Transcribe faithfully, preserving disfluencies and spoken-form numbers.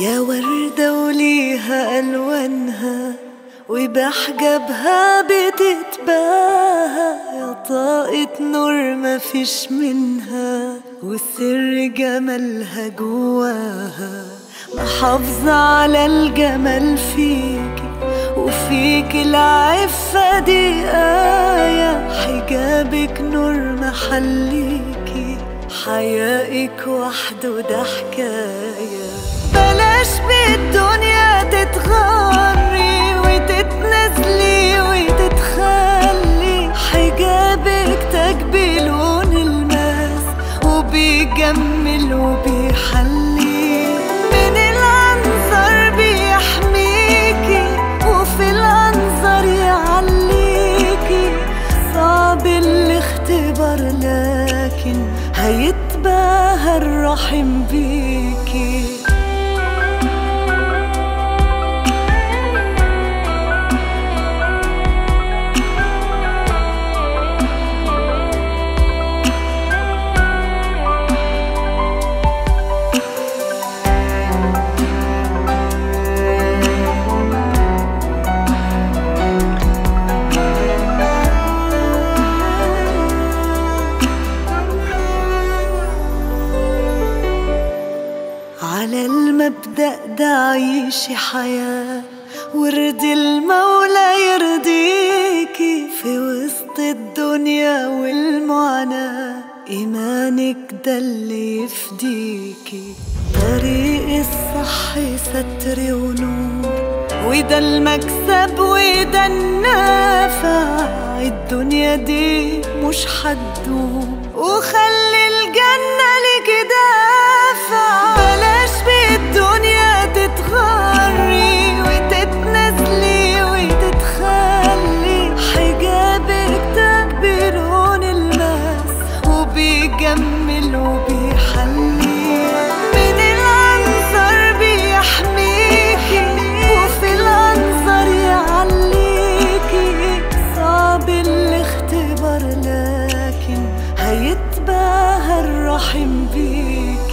يا وردة وليها ألوانها وبحجابها بتتباهى، يا طاقة نور مفيش منها والسر جمالها جواها. محافظة على الجمال فيكي وفيك العفة دي آية، حجابك نور محليكي، حيائك وحده ده حكاية. بلاش بالدنيا تتغري وتتنزلي وتتخلي، حجابك تاج بلون الماس وبيجمل وبيحلي، من العنظر بيحميكي وفي العنظر يعليكي. صعب الاختبار لكن هيتباهى الرحم بيكي. على المبدأ ده عيشي حياة وارضي المولى يرضيكي، في وسط الدنيا والمعاناة إيمانك ده اللي يفديكي. طريق الصح ستر ونور وده المكسب وده النافع، الدنيا دي مش هتدوم وخلي الجنة لك دافع. بلاش بالدنيا تتغري وتتنزلي وتتخلي، حجابك تاج بلون الماس وبيجمل وبيحلي، من العنظر بيحميكي وفي العنظر يعليكي. صعب الاختبار لكن هيتباهى الرحم بيكي.